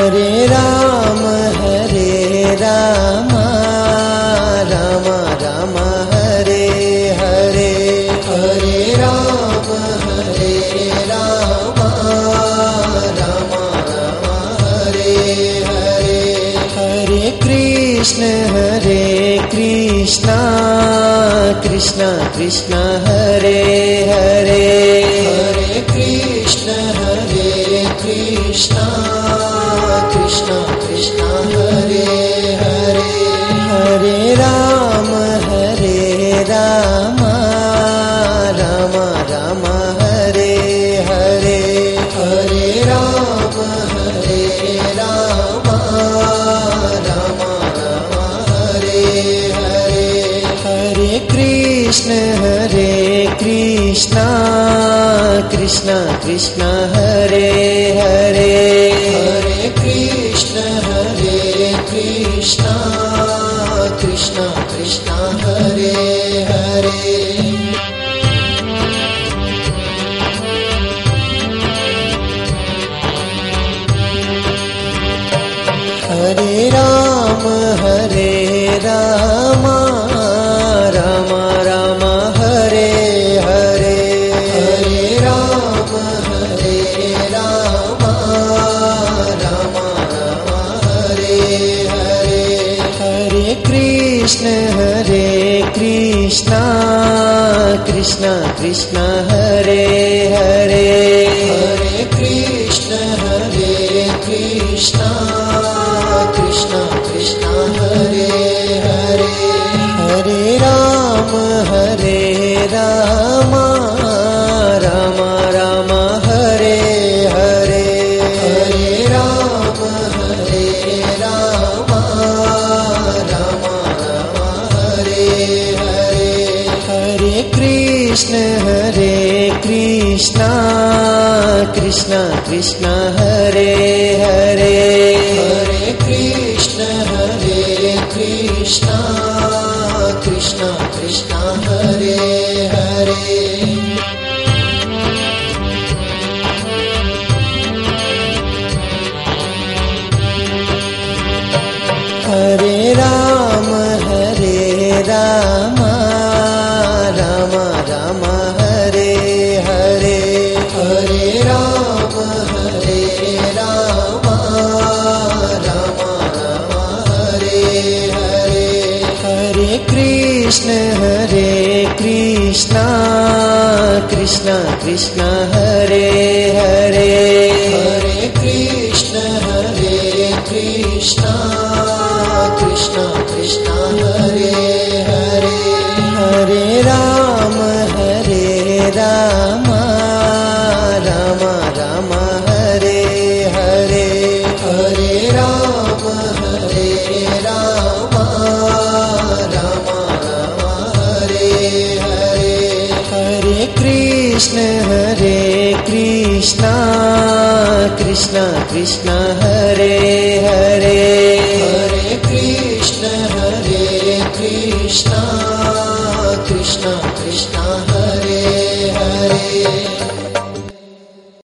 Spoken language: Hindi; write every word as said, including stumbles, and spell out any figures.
हरे राम हरे राम राम राम हरे हरे हरे राम हरे राम राम राम हरे हरे हरे कृष्ण हरे कृष्ण कृष्ण कृष्ण हरे हरे हरे कृष्ण हरे कृष्ण कृष्ण कृष्ण हरे हरे हरे राम हरे राम राम राम हरे हरे हरे राम हरे राम राम राम हरे हरे हरे कृष्ण हरे कृष्ण कृष्ण कृष्ण हरे हरे हरे कृष्ण हरे कृष्ण कृष्ण कृष्ण हरे हरे हरे राम हरे राम राम राम हरे हरे हरे राम हरे राम राम राम हरे हरे हरे कृष्ण हरे कृष्ण कृष्ण कृष्ण हरे हरे हरे कृष्ण हरे कृष्ण कृष्ण कृष्ण हरे हरे हरे राम हरे राम राम राम हरे हरे हरे राम हरे राम राम राम हरे हरे हरे कृष्ण हरे कृष्ण कृष्ण कृष्ण हरे हरे हरे कृष्ण हरे कृष्ण कृष्ण कृष्ण हरे हरे हरे राम हरे राम राम राम हरे हरे हरे राम हरे राम राम राम हरे हरे हरे कृष्ण हरे कृष्ण कृष्ण कृष्ण हरे हरे हरे कृष्ण हरे कृष्ण कृष्ण कृष्ण हरे हरे हरे राम हरे राम राम राम हरे हरे हरे राम हरे राम राम राम हरे हरे हरे कृष्ण हरे कृष्ण कृष्ण कृष्ण हरे